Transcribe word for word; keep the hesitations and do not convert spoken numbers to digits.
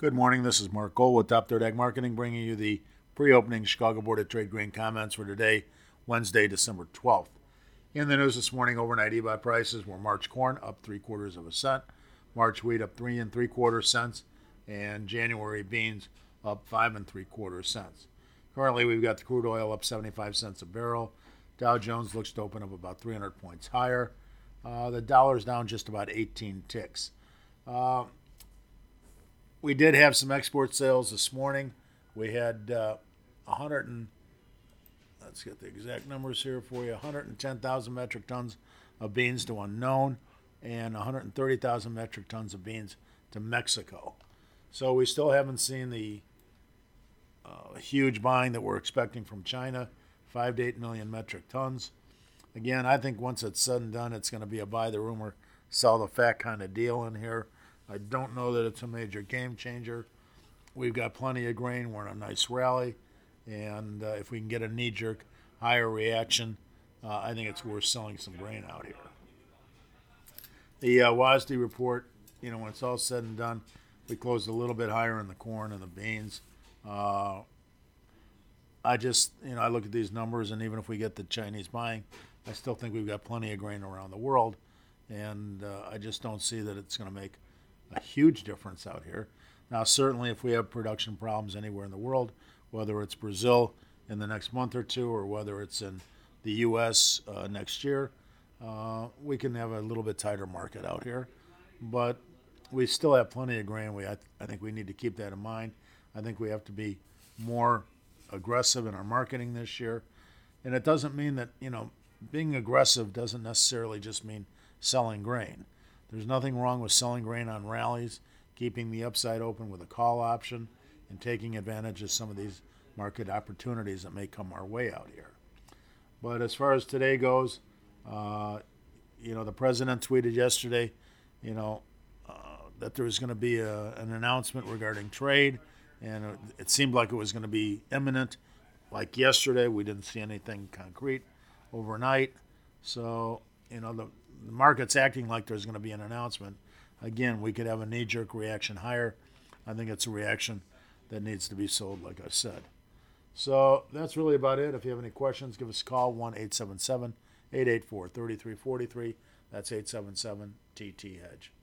Good morning. This is Mark Gold with Top Third Ag Marketing, bringing you the pre-opening Chicago Board of Trade grain comments for today, Wednesday, December twelfth. In the news this morning, overnight E B O T prices were March corn up three quarters of a cent, March wheat up three and three quarters cents, and January beans up five and three quarters cents. Currently, we've got the crude oil up seventy-five cents a barrel. Dow Jones looks to open up about three hundred points higher. Uh, the dollar's down just about eighteen ticks. Uh, We did have some export sales this morning. We had uh, one hundred and let's get the exact numbers here for you: one hundred ten thousand metric tons of beans to unknown, and one hundred thirty thousand metric tons of beans to Mexico. So we still haven't seen the uh, huge buying that we're expecting from China, five to eight million metric tons. Again, I think once it's said and done, it's going to be a buy the rumor, sell the fact kind of deal in here. I don't know that it's a major game changer. We've got plenty of grain. We're in a nice rally. And uh, if we can get a knee-jerk higher reaction, uh, I think it's worth selling some grain out here. The uh, W A S D report, you know, when it's all said and done, we closed a little bit higher in the corn and the beans. Uh, I just, you know, I look at these numbers, and even if we get the Chinese buying, I still think we've got plenty of grain around the world. And uh, I just don't see that it's going to make a huge difference out here. Now, certainly if we have production problems anywhere in the world, whether it's Brazil in the next month or two or whether it's in the U S uh, next year, uh, we can have a little bit tighter market out here. But we still have plenty of grain. We, I, th- I think we need to keep that in mind. I think we have to be more aggressive in our marketing this year. And it doesn't mean that, you know, being aggressive doesn't necessarily just mean selling grain. There's nothing wrong with selling grain on rallies, keeping the upside open with a call option, and taking advantage of some of these market opportunities that may come our way out here. But as far as today goes, uh, you know, the president tweeted yesterday, you know, uh, that there was going to be a, an announcement regarding trade, and it, it seemed like it was going to be imminent. Like yesterday, we didn't see anything concrete overnight. So, you know, the the market's acting like there's going to be an announcement. Again, we could have a knee-jerk reaction higher. I think it's a reaction that needs to be sold, like I said. So that's really about it. If you have any questions, give us a call, one eight seven seven, eight eight four, three three four three. That's eight seven seven T T Hedge.